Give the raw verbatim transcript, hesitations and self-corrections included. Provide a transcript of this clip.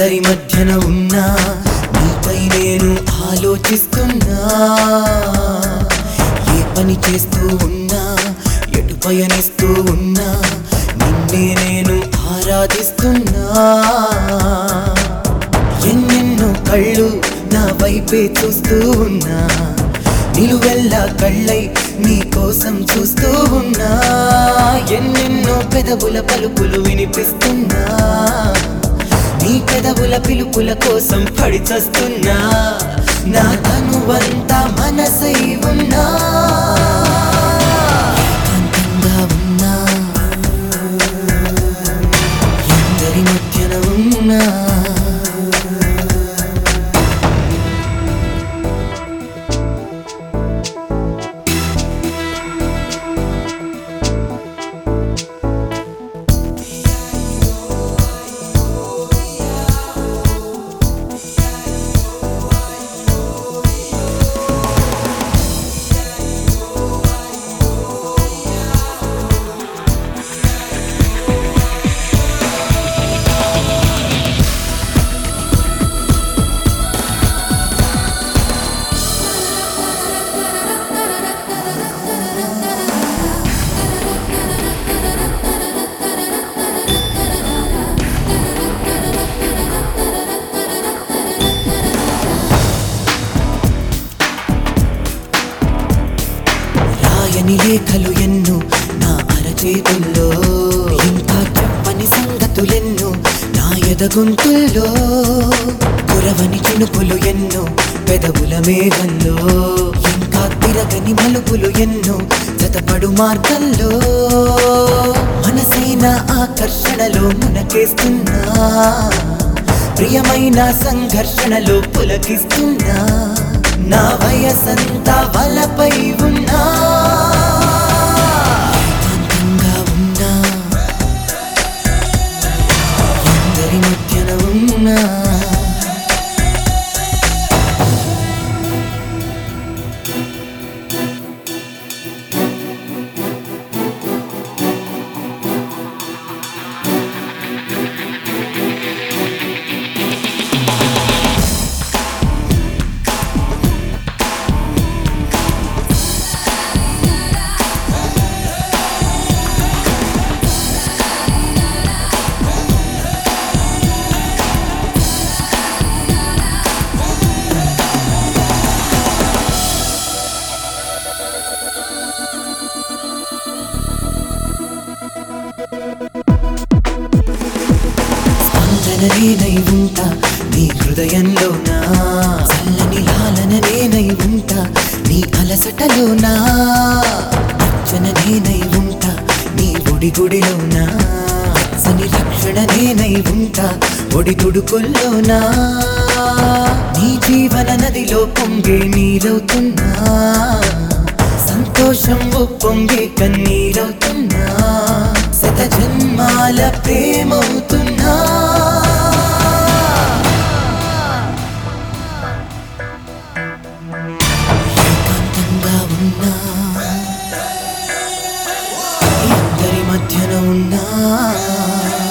అందరి మధ్యన ఉన్నా నీపై నేను ఆలోచిస్తున్నా ఏ పని చేస్తూ ఉన్నా ఎటు పయనిస్తూ ఉన్నా నిన్నే నేను ఆరాధిస్తున్నా ఎన్నెన్నో కళ్ళు నా వైపే చూస్తూ ఉన్నా నిలువెల్లా కళ్ళై నీ కోసం చూస్తూ ఉన్నా ఎన్నెన్నో పెదవుల పలుకులు వినిపిస్తున్నా నీ పెదవుల పిలుపుల కోసం పడి చస్తున్నా నా తనువంతా మనసై ఉన్నా ఏకాంతంగా ఉన్నా ఎందరి మధ్యన ఉన్నా రాయని లేఖలు ఎన్నో నా అరచేతుల్లో ఇంకా చెప్పని సంగతులెన్నో నా ఎదగొంతుల్లో కురవని చినుకులు ఎన్నో పెదవుల మేఘంలో ఇంకా తిరగని మలుపులు ఎన్నో జతపడు మార్గంలో మనసైన ఆకర్షణలో మునకేస్తున్నా ప్రియమైన సంఘర్షణలో పులకిస్తున్నా నా వయసంతా వలపై ఉన్నా ఏకాంతంగా ఉన్నా ఎందరి మధ్యన ఉన్నా నేనై ఉంటా నీ హృదయంలోనా చల్లని లాలన నేనై ఉంటా నీ అలసటలోనా అర్చన నేనై ఉంటా నీ ఒడి గుడిలోనా సని రక్షణ నేనై ఉంటా ఒడి తుడుకుల్లోనా నీ జీవన నదిలో పొంగే నీరవుతున్నా సంతోషం పొంగే కన్నీరవుతున్నా శత జన్మాల ప్రేమవుతున్నా ఏకాంతంగా ఉన్నా ఎందరి మధ్యన ఉన్నా